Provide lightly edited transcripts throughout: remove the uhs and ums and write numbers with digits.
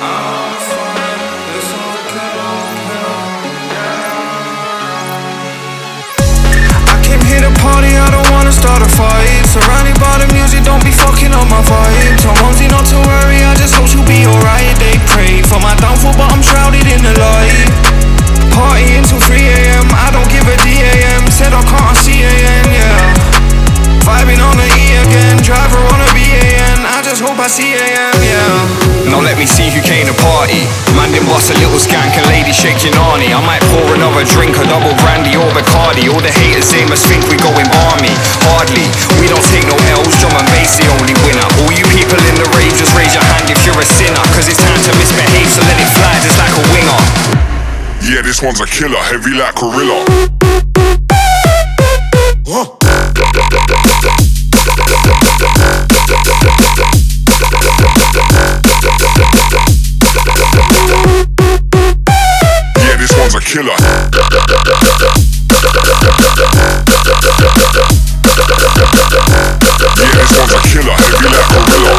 Party, I don't wanna start a fight. Surrounded by the music, don't be fucking up my vibe. Told Mumsy not to worry, I just hope she'll be alright. They pray for my downfall, but I'm shrouded in the light. Partying till 3 AM, I don't give a damn. Said I can't see CAN, yeah. Vibing on the E again, driver on a BAN. I just hope I see AM, yeah. Now let me see who came to party. Man didn't bust a little skank and lady shake your nanny. I might pour another drink, a double brandy or Bacardi. All the haters, they must think we going barmy. Hardly, we don't take no L's, drum and bass the only winner. All you people in the rave, just raise your hand if you're a sinner. Cause it's time to misbehave, so let it fly just like a winger. Yeah, this one's a killer, heavy like Gorilla. Yeah, this one's a killer. Yeah, this one's a killer, heavy like Gorilla.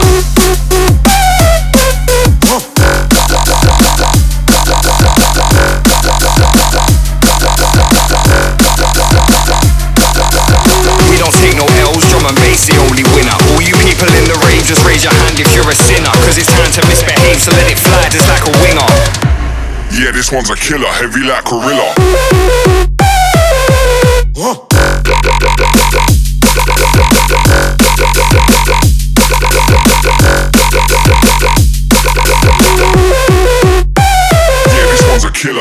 We don't take no L's, drum and bass the only winner. All you people in the rave, just raise your hand if you're a sinner. Cause it's time to misbehave, so let it fly just like a winger. Yeah, this one's a killer, heavy like Gorilla. Yeah, this one's a killer.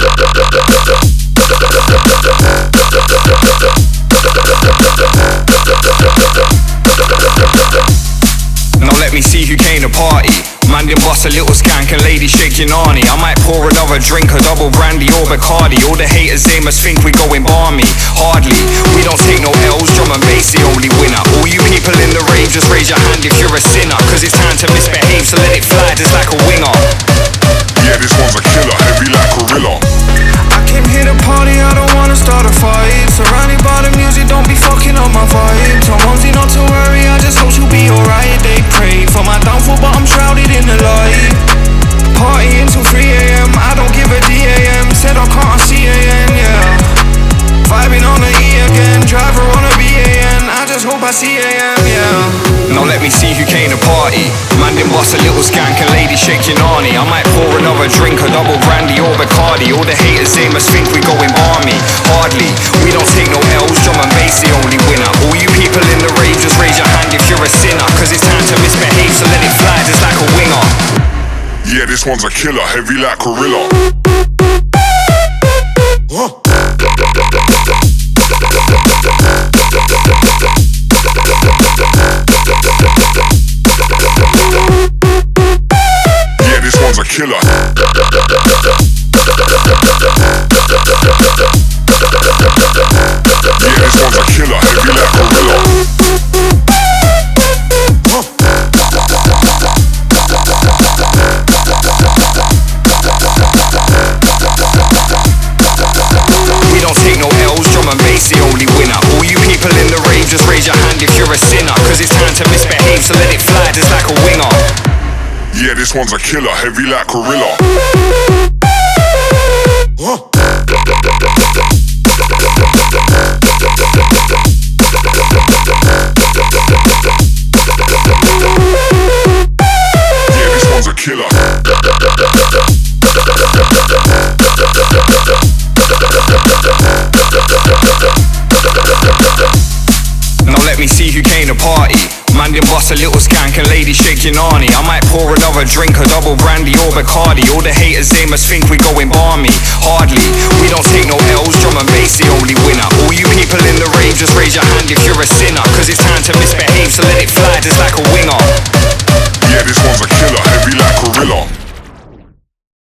Now let me see who came to party. Man didn't bust a little skank and lady shake your nanny. I might pour another drink, a double brandy or Bacardi. All the haters, they must think we going barmy. Hardly, we don't take no L's, drum and bass the only winner. All you people in the rave, just raise your hand if you're a sinner. Cause it's time to misbehave, so let it fly just like a winger. Yeah, this one's a killer, heavy like Gorilla. I came here to party, I don't wanna start a fight. Surrounded by the music, don't be fucking up my vibe. Told Mumsy not to worry, I just hope she'll be alright. They pray for my downfall, but I'm shrouded in the light. Partying till 3 AM, I don't give a damn. Said I can't see CAN, yeah. Vibing on the E again, driver on a BAN. I just hope I see AM, yeah. Now let me see who came to party. Man didn't bust a little skank and lady shake your nanny. I might pour another drink, a double brandy or Bacardi. All the haters, they must think we going barmy. Hardly, we don't take no L's, drum and bass the only winner. All you people in the rave, just raise your hand if you're a sinner. Cause it's time to misbehave, so let it fly just like a winger. Yeah, this one's a killer, heavy like Gorilla. Yeah, this one's a killer. Yeah, this one's a killer, heavy like Gorilla. We don't take no L's, drum and bass the only winner. All you people in the rave, just raise your hand if you're a sinner. Cause it's time to misbehave, so let it fly just like a winger. Yeah, this one's a killer, heavy like Gorilla. Yeah, this one's a killer. Now let me see who came to party. Man didn't bust a little skank and lady shake your nanny. I might pour another drink, a double brandy or Bacardi. All the haters, they must think we going barmy. Hardly, we don't take no L's, drum and bass the only winner. All you people in the rave, just raise your hand if you're a sinner. Cause it's time to misbehave, so let it fly just like a